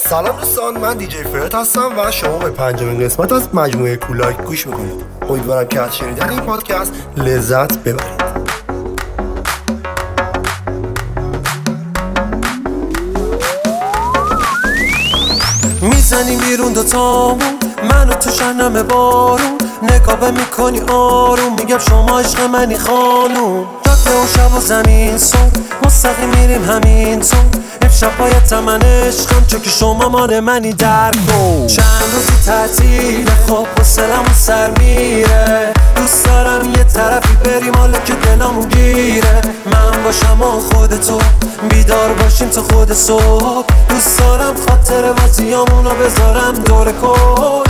سلام دوستان، من دیجی فرد هستم و شما به پنجمین قسمت از مجموعه کولایک گوش میکنید. امیدوارم که از شنیدن این پادکست لذت ببرید. میزنی بیرون دوتامون، منو تو شنم بارون، نگاه میکنی آروم، میگم شما عشق منی خانوم. جاده و شب و زمین سون، مستقیم میریم همین تون، امشب باید من عشقم چون که شما مال منی در کن. چند روزی تعطیل خواب و سلمون سر میره، دوست دارم یه طرفی بریم حالا که دلمون گیره. من باشم و خودتو بیدار باشیم تا خود صبح، دوست دارم خاطر بازیامونو بذارم دور کن.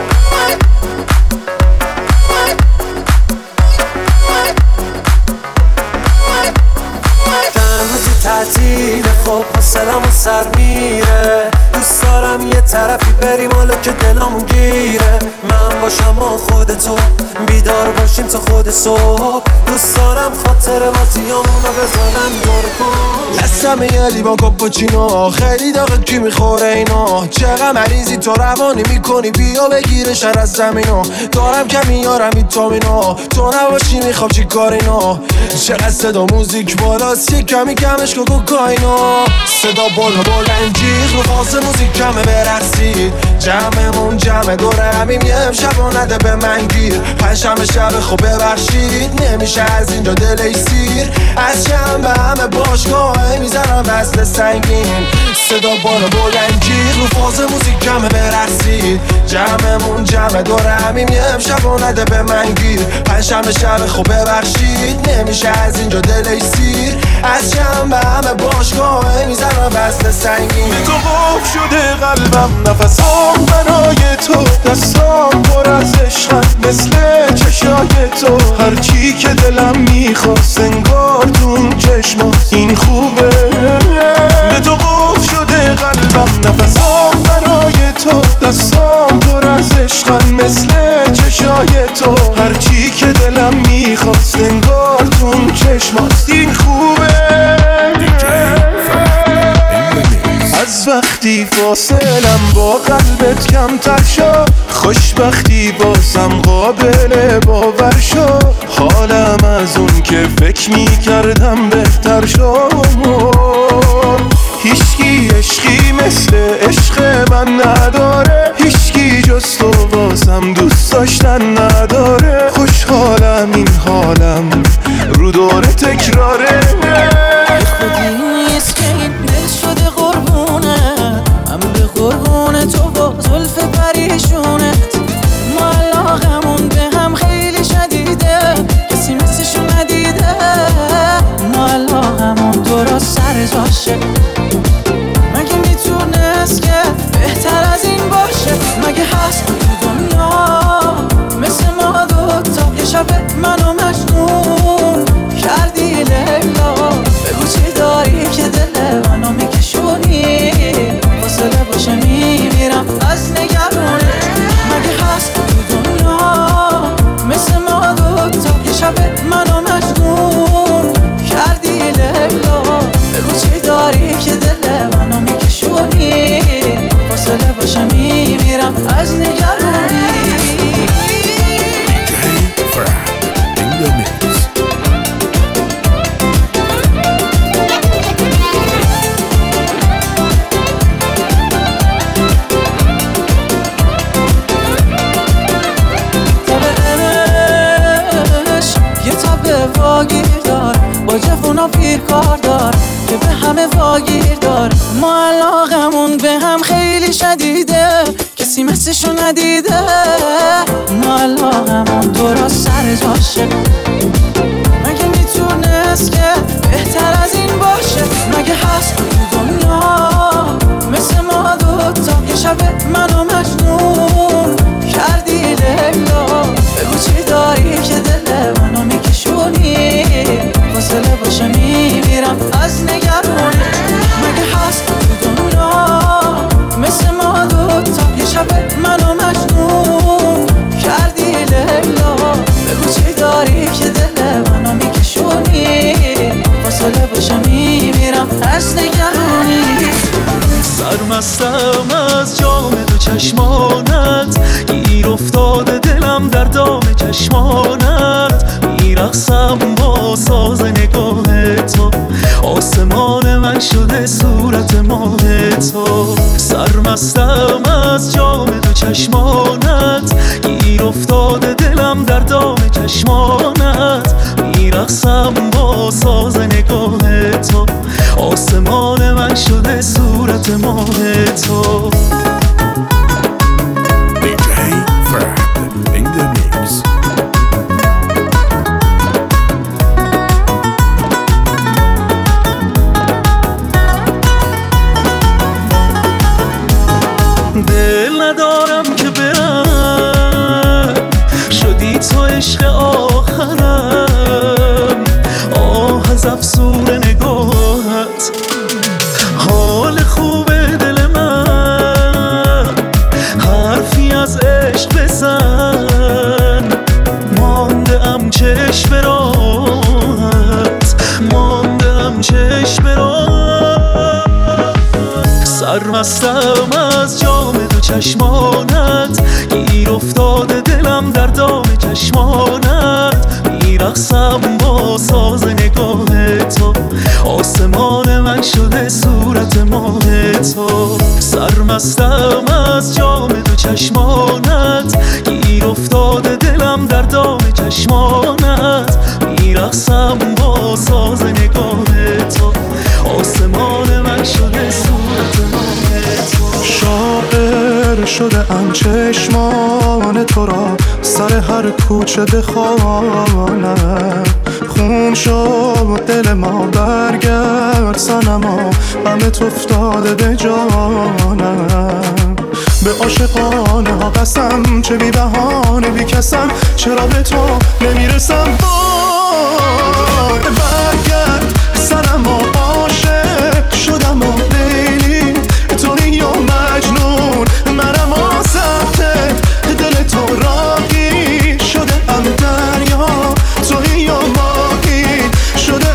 تعطیل خواب و سلمون سر میره، دوست دارم یه طرفی بریم حالا که دلمون گیره. من باشم و خودتو بیدار باشیم تا خود صبح، دوست دارم خاطر بازیامونو بذارم دور کن. دستم یه لیوان کاپوچینو، خیلی داغه کی میخوره اینا، چقدر مریضی تو روانی میکنی، بیا بگیره شر از زمینو. دارم کمی یارم ویتامینو، تو نباشی میخوام چی کار اینا. چقدر صدا موزیک بالاست، یه کمی کمش که کوکائینو. صدا بالا بلنجیغ رو فاز موزیک کمه برقصید، جمعمون جمع دوره همیم یه امشب و نده به من گیر. پنجشنبه شب خوب ببخشید، نمیشه از اینجا دل سیر، از جنبه همه باشگاه میزنم وزن سنگین. صدا بالا بلنجیغ رو فاز موزیک کمه برقصید، جمعمون جمع دوره همیم یه امشب و نده به من گیر. پنجشنبه شب خوب ببخشید، نمیشه از اینجا دل سیر، از جنبه همه باشگاه میزنم وزن سنگین. به تو قف شده قلبم، نفسام برای تو، دستام پر از عشقم مثل چشای تو. هرچی که دلم میخواست انگار تو اون چشماست، این خوبه. به تو قف شده قلبم، نفسام برای تو، دستام پر از عشقم مثل چشای تو. هرچی که دلم میخواست انگار تو اون چشماست، این خوبه. از وقتی فاصلم با قلبت کمتر شد، خوشبختی بازم قابل باور شد. حالم از اون که فکر میکردم بهتر شد. هیچکی عشقی مثل عشق من نداره، هیچکی جز تو بازم دوست داشتن نداره. خوشحالم این حالم رو دوره تکراره. نیست که این دل شده قربونت، من به قربون تو با زلف پریشونت. ما علاقمون به هم خیلی شدیده، کسی مثلشو ندیده. ما علاقمون درست سر جاشه، مگه میتونست که بهتر از این باشه؟ مگه هست تو دنیا مثل ما دوتا؟ یه شب منو مجنون کردی لیلا، بگو چی داری که دل منو میکشونی؟ فاصله باشه میمیرم از نگرانی. مگه هست تو دنیا مثل ما دوتا؟ یه شب منو مجنون کردی لیلا، بگو چی داری که دل منو میکشونی؟ فاصله باشه میمیرم از نگرانی. واگیر دار با جفونا پیر کار دار که به همه واگیر دار. ما علاقمون به هم خیلی شدیده، کسی مثلشو ندیده. ما علاقمون درست سر جاشه، مگه میتونست که بهتر از این باشه؟ مگه هست تو دنیا مثل ما دوتا؟ یه شب منو مجنون کردی لیلا، بگو چی داری که دل منو میکشونی؟ فاصله باشه میمیرم از نگرانی. مگه هست تو دنیا مثل ما دوتا؟ یه شب منو مجنون کردی لیلا، بگو چی داری که دل منو میکشونی؟ فاصله باشه میمیرم از نگرانی. سرمستم چشمانت، گیر افتاده دلم در دام چشمانت، میرقصم با ساز نگاه تو، آسمان من شده صورت ماه تو، سرمستم از جام دو چشمانت، گیر افتاده دلم در دام چشمانت، میرقصم با ساز نگاه تو، آسمان من شده صورت ماه تو. DJ Fred in the mix. دل ندارم که برم، شدی تو عشق آخرم، آه از افسون نگاهت، حال خوب دل من، حرفی از عشق بزن، مانده ام چشم راهت، مانده ام چشم راهت، سرمستم از جام دو چشمانت، گیر افتاده دلم در دام چشمانت، میرقصم با ساز نگاه تو، آسمان من شده صورت ماه تو، سرمستم از جام دو چشمانت، گیر افتاده دلم در دام چشمانت، میرقصم با ساز نگاه تو، آسمان من شده صورت ماه تو. شاعر شده ام چشمان تو را، سر هر کوچه بخوانم، خون شد دل ما، برگرد صنما، غمت افتاده به جانم، به عاشقانه ها قسم، چه بی بهانه بی کسم، چرا به تو نمیرسم، وای برگرد صنما، عاشق شدم و لیلی تویی و مجنون، منم آسفته دل تو راهی شده ام دریا، تویی و ماهی شده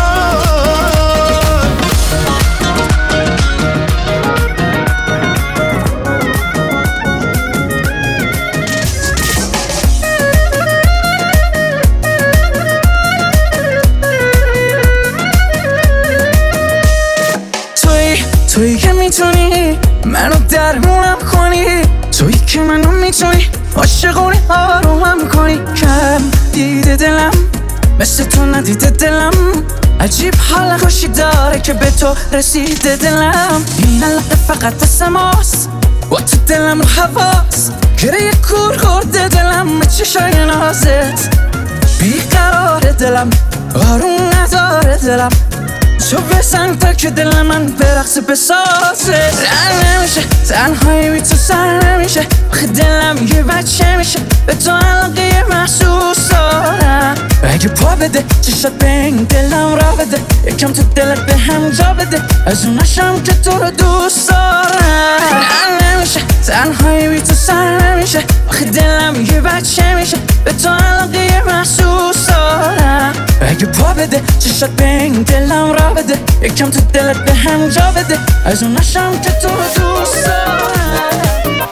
تویی که میتونی منو درمونم کنی، تویی که منو میتونی عاشقونه آرومم کنی، کم دیده دلم مثل تو ندیده دلم، عجیب حال خوشی داره که به تو رسیده دلم، این علاقه فقط دست ماست و تو دلم رو حواس، گره کور خورده دلم به چشای نازت، بیقرار دلم آروم نداره دلم، تو بزن تا که دل من برقص بسازه، رن نمیشه تنهایی بی تو سر نمیشه، آخه دلم یه بچه میشه، به تو علاقه محسوس دارم، اگه پا بده چشت به این دلم را بده، یکم تو دلت به هم جا بده، از اونشم که تو رو دوست دارم، رن نمیشه تنهایی بی تو سر نمیشه، آخه دلم یه بچه میشه، به تو علاقه محسوس دارم، اگه پا بده چشت به این دلم را بده، یکم تو دلت به هم جا بده، از اونشم که تو رو دوست دارم.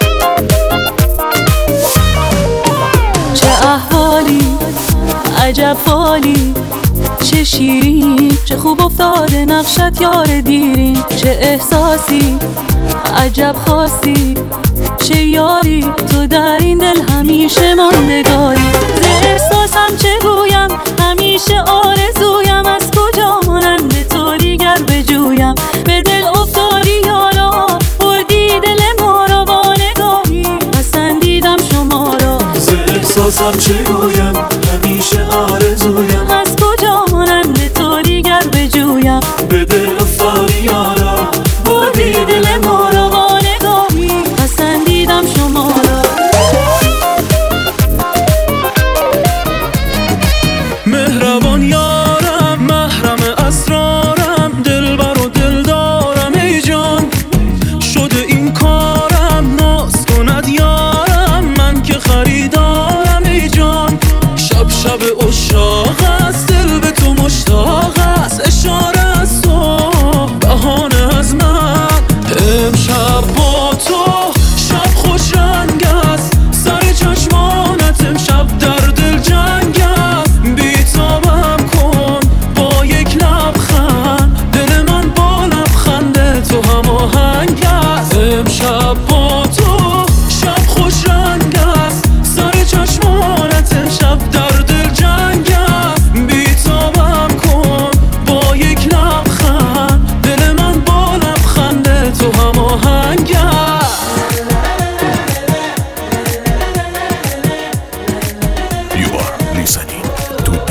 چه احوالی عجب فالی، چه شیرین چه خوب افتاده نقشت یار دیرین، چه احساسی عجب خاصی، چه یاری تو در این دل همیشه ماندگاری، ز احساسم چه گویم همیشه آرزویم، از کجا مانند تو دیگر بجویم، به دل افتادی یارا بردی دل ما را با نگاهی، پسندیدم شما را، ز احساسم چه گویم همیشه آرزویم، از کجا مانند تو دیگر بجویم، به دل افتادی یارا بردی دل ما را با نگاهی، پسندیدم شما را. مهربان یارم محرم اسرارم، دلبر و دلدارم ای جان، شده این کارم ناز کند یارم، من که خریدارم ای جان، شب شب عشاق است دل به تو مشتاق است، اشاره از تو بهانه از من، امشب با تو شب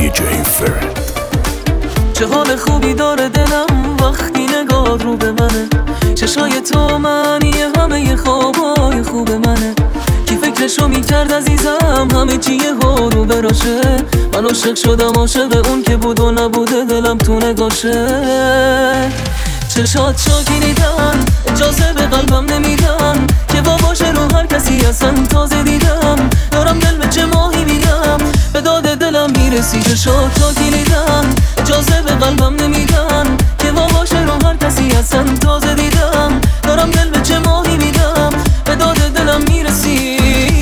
DJ Ferret. چه حال خوبی داره دلم وقتی نگاه رو به منه، چشای تو معنی همه خوابای خوب منه. کی فکرشو میکرد عزیزم همه چی یهو رو براشه، من عاشق شدم عاشق اون که بود و نبوده دلم تو نگاشه. چشات شاکیریدن اجازه به قلبم نمیدن که باشه رو هر کسی اصلا تازه دیدم، دارم دل به چه ماهی میدم به داد دلم میرسی. چشات شاکیریدن اجازه به قلبم نمیدن که باشه رو هر کسی اصلا تازه دیدم، دارم دل به چه ماهی میدم به داد دلم میرسی.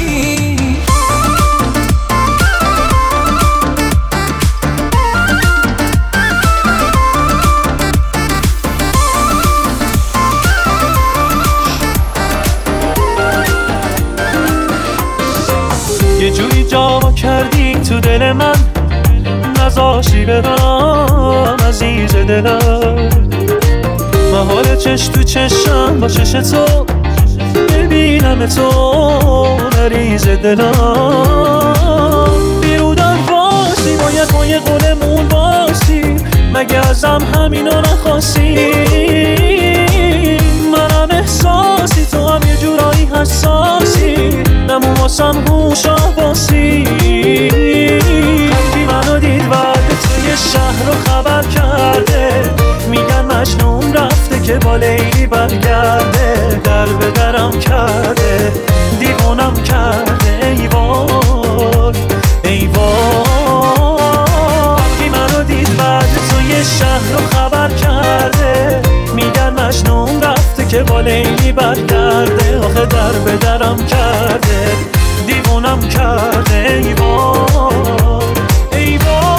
یه جوری جا کردی تو دل من، نذاشی برم عزیز دلم. محال چش تو چشم با چش تو ببینم تو مریض دلم. بیرودن باشی باید ما یه قولمون باشی، مگه ازم همینو نخواستی؟ منم احساسی تو هم یه جورایی حساسی، نمون واسم هوش آباسی. قلبی منو دید ورده توی شهر رو خبر کرده، میگن مجنون رفته که با لیلی برگرده. در به درم کرده دیوانم کرده ای وای ای وای. قلبی منو دید ورده توی شهر رو خبر کرده، میگن مجنون رفته که با لیلی برگرده. آخه در به درم کرده دیوانم کرده ای وای ای وای.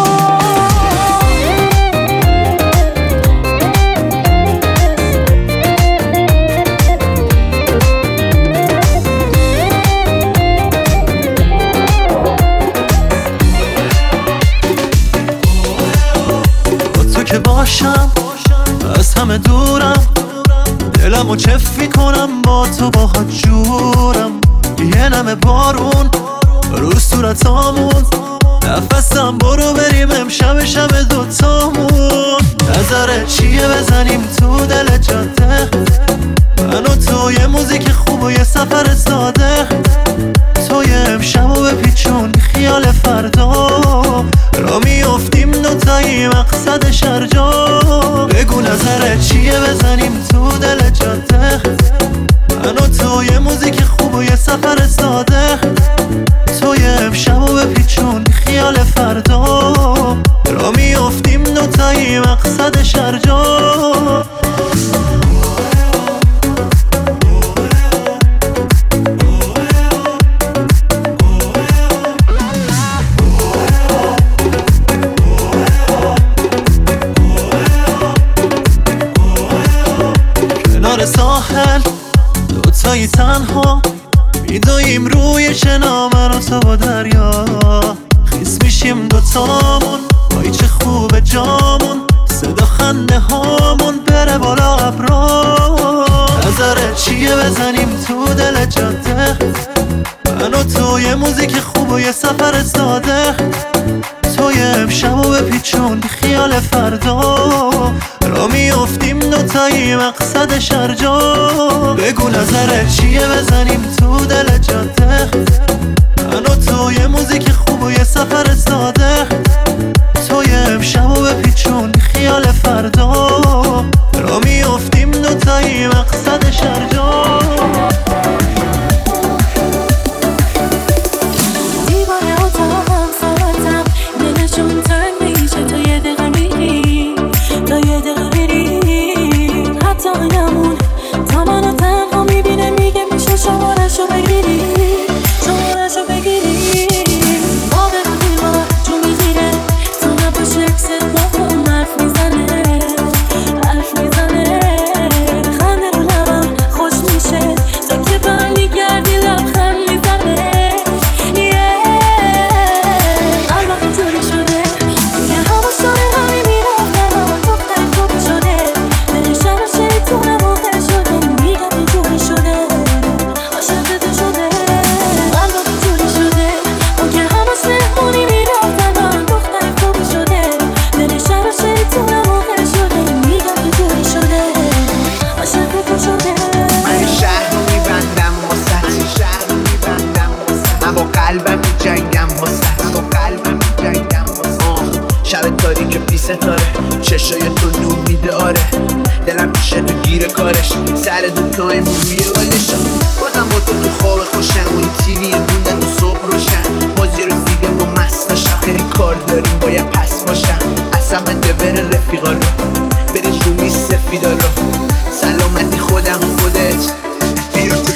با تو که باشم از همه دورم، دلمو چف میکنم با تو باهات جورم. یه نمه بارون رو صورتامون، نفسم برو بریم امشب شب دوتامون. نظرت چیه بزنیم تو دل جاده، من و تو یه موزیک خوب و یه سفر ساده. تو یه امشبو بپیچون خیال فردا، را میافتیم دوتایی مقصد شرجا. بگو نظرت چیه بزنیم تو دل جاده، من و تو یه موزیک خوب و یه سفر ساده. تو یه امشبو بپیچون خیال فردا، را میافتیم دوتایی مقصد شرجا. کنار ساحل دوتایی تنها میدویم روی شنا، من و تو با دریا. خیس میشیم دوتامون وای چه خوبه جامون، صدا خنده هامون بره بالا ابرا. نظرت چیه بزنیم تو دل جاده، من و تو یه موزیک خوب و یه سفر ساده. تو یه امشبو بپیچون خیال فردا، را میافتیم دوتایی مقصد شرجا. بگو نظرت چیه بزنیم تو دل جاده، من و تو یه موزیک خوب و یه سفر ساده. تو یه امشبو بپیچون خیال فردا، را میافتیم دوتایی مقصد شرجا. شمارشو بگیری با به رو دیوارا جو میگیره شب تاریک بی ستاره، چشای تو نور میده آره، دلم میشه تو گیر کارش، سر دوتاییم روی بالشم، بازم با تو خواب خوشم، اون تیوی موندن تو صبح روشن، بازی رفیقه با مست نشم، خیلی کار داریم باید پس باشم، اصلا بده بره رفیقا رو، بری جومی سفیدا رو، سلامتی خودم خودت بیا تو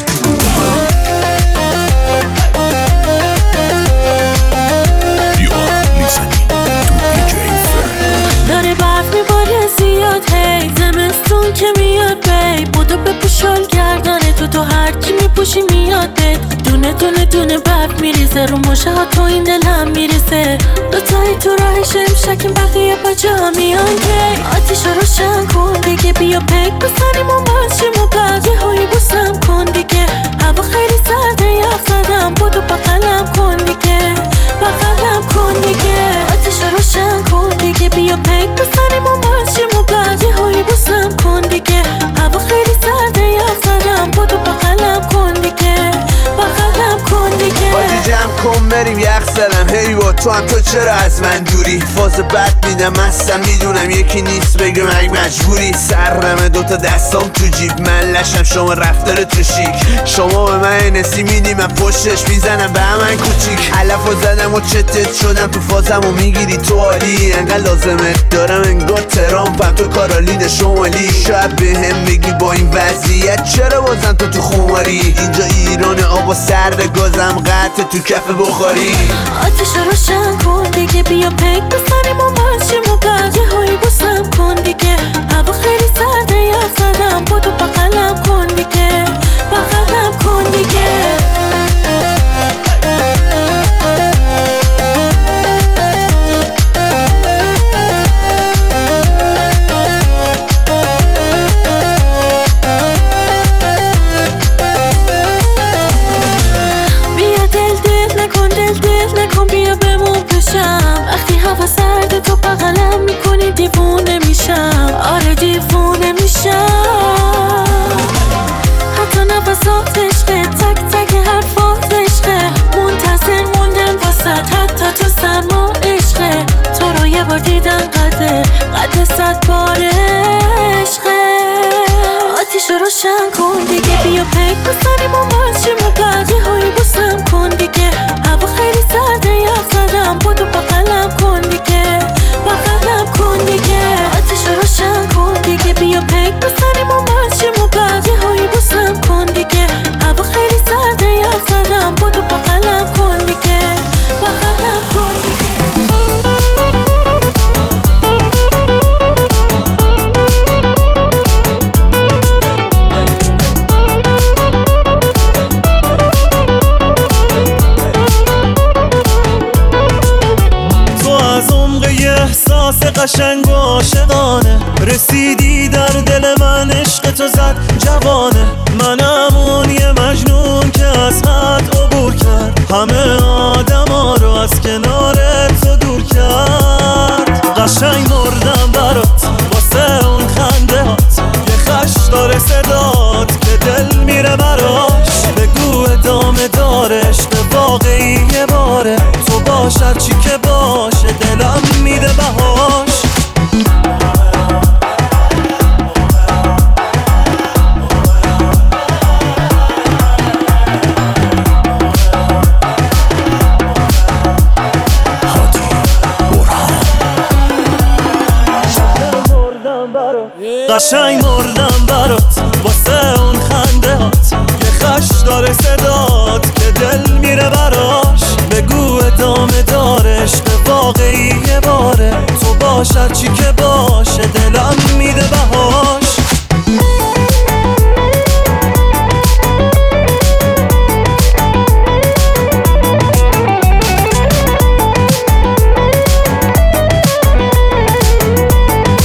داره برف میباره زیاد هی زمستون که میاد بی بودو بپوشال گردنه تو هرچی میپوشی میاد بید دونه دونه دونه برف میریزه رو مشه ها تو این دلم میریزه دوتایی تو راه شمشکیم بقیه بچه ها میان که آتیش رو روشن کن دیگه بیا پک بسنیم و ماشیم و بقیه هایی بوسم کن دیگه هوا خیلی سرده یخ زدم بودو بقلم کن دیگه بقلم کن دیگه آتیش رو روشن کن دیگه بیا پک بسنیم و ماشیم و بقیه هایی بوسم کن دیگه هوا خیلی سرده یخ زدم بودو بقلم کن دیگه بقلم کن دیگه بازی جمع کن بریم یخ زدم هی با تو هم تو چرا از من دوری فاز بد میدم هستم میدونم یکی نیست بگه من مجبوری سرمه دوتا دستام تو جیب من لشم شما رفتار تو شیک شما به من نسی میدی من پشتش میزنم به من کوچیک علف و زدم و چتت شدم تو فازم و میگیری تو عالی انقدر لازمت دارم انگار ترامپم تو کارالین شمالی شاید به هم بگی با این وضعیت چرا بازم تو خماری اینجا ایران آب و سرد گازم قطع تو کف بخاری آتیش رو روشن کن دیگه بیا پک بسنیم و ماشیم و بقیه هایی بوسم کن دیگه هوا خیلی سرده یخ زدم بودو بقلم کن دیگه بقلم کن دیگه وقتی هوا سرده تو بغلم میکنی دیوونه میشم آره دیوونه میشم حتی نفسات عشقه تک تک حرفات عشقه منتظر موندم واسد حتی تو سرما عشقه تو رو یه بار دیدن قد 100 بار عشقه آتیش رو روشن کن دیگه بیا پک بسنیم و ماشیم و بقیه هایی بوسم کن دیگه هوا خیلی سرده یخ زدم بودو بقلم کن دیگه بقلم کن دیگه آتیش رو روشن کن دیگه بیا پک بسنیم و ماشیم و بقیه هایی بوسم کن دیگه هوا خیلی سرده یخ زدم بودو بقلم کن دیگه بقلم کن دیگه احساس قشنگ و عاشقانه رسیدی در دل من عشق تو زد جوانه منم اون یه مجنون که از حد عبور کرد همه آدما رو از کنار تو دور کرد قشنگ مردم برات واسه اون خنده هات یه خش داره صدات که دل میره براش بگو ادامه داره عشق واقعی یه باره تو باشد چی که باشه دلم میده بهاش قشنگ مردم برات واسه اون خنده هات یه خش داره صدات که دل میره براش بگو ادامه داره عشق واقعی یه باره تو باشد چی که باشه دلم میده بهاش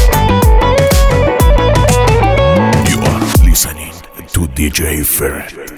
DJ Ferret.